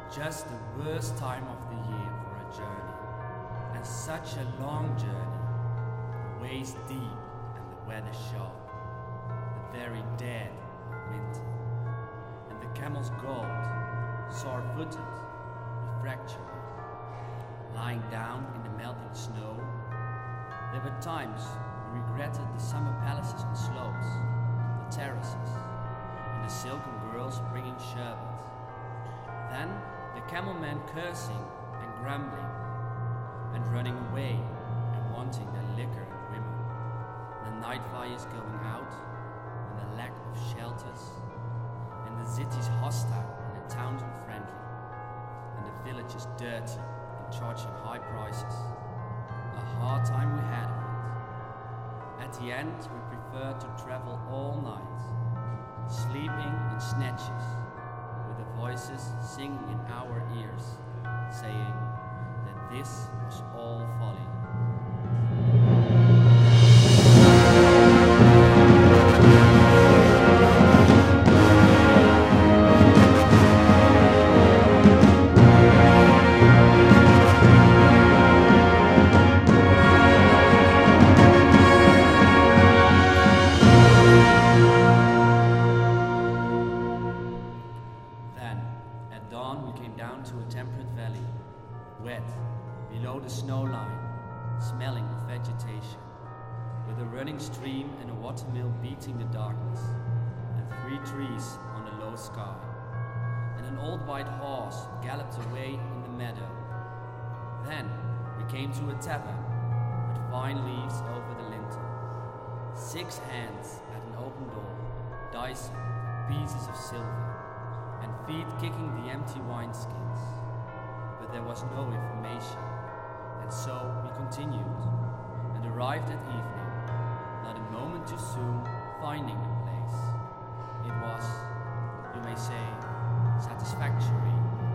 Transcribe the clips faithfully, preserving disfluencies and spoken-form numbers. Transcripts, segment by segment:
Just the worst time of the year for a journey, and such a long journey. The ways deep and the weather sharp, the very dead of winter, and the camel's gold, sore-footed, refractory, lying down in the melting snow. There were times we regretted the summer palaces on slopes, the terraces, and the silken girls bringing sherbet. Then the camel men cursing and grumbling, and running away and wanting their liquor and women, the night fires going out, and the lack of shelters, and the cities hostile and the towns unfriendly, and the villages dirty and charging high prices. A hard time we had of it. At the end we preferred to travel all night, sleeping in snatches, with the voices singing in our ears, saying that this was all folly. To a temperate valley, wet, below the snow line, smelling of vegetation, with a running stream and a watermill beating the darkness, and three trees on a low sky, and an old white horse galloped away in the meadow. Then we came to a tavern, with vine leaves over the lintel, six hands at an open door, dicing pieces of silver, and feet kicking the empty wineskins. But there was no information, and so we continued, and arrived at evening, not a moment too soon finding the place. It was, you may say, satisfactory.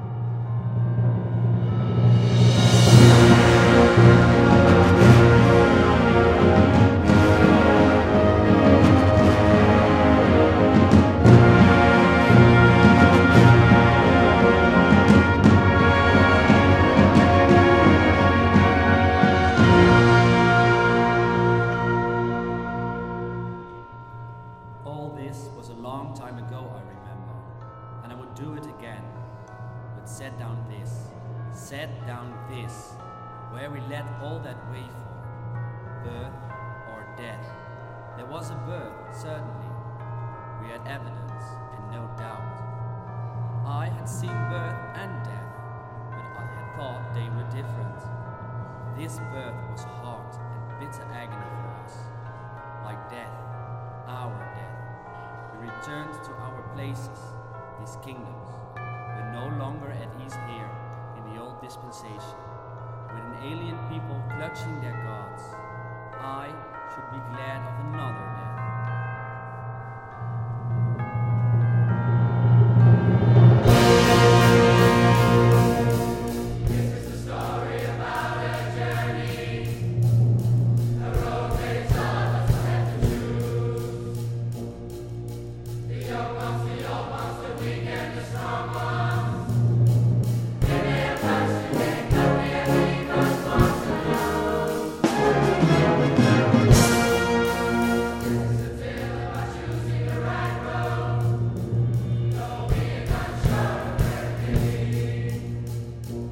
Was a long time ago, I remember, and I would do it again. But set down this, set down this, where we let all that wait for, birth or death. There was a birth, certainly. We had evidence and no doubt. I had seen birth and death, but I had thought they were different. This birth was hard and bitter agony for us, like death, our death. We returned to our places, these kingdoms, but no longer at ease here in the old dispensation, with an alien people clutching their gods. I should be glad of another death.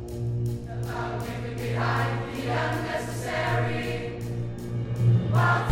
Wow.